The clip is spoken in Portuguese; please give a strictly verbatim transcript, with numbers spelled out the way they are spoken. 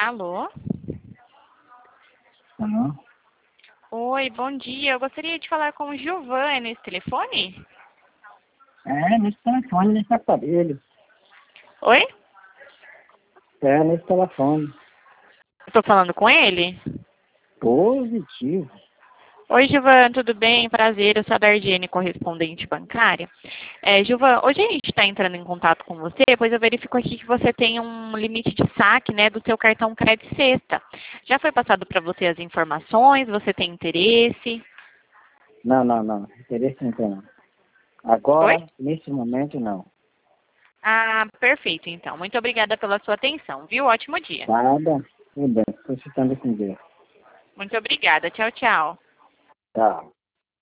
Alô? Aham. Oi, bom dia. Eu gostaria de falar com o Gilvan. É nesse telefone? É, nesse telefone, nesse aparelho. Oi? É, nesse telefone. Estou falando com ele? Positivo. Oi, Gilvan, tudo bem? Prazer, eu sou a Dardiene, correspondente bancária. É, Gilvan, hoje a gente está entrando em contato com você, pois eu verifico aqui que você tem um limite de saque, né, do seu cartão Crédito Sexta. Já foi passado para você as informações? Você tem interesse? Não, não, não. Interesse não tem, não. Oi? Agora, nesse momento, não. Ah, perfeito, então. Muito obrigada pela sua atenção, viu? Ótimo dia. Nada. Tudo bem. Estou citando com Deus. Muito obrigada. Tchau, tchau. Tá.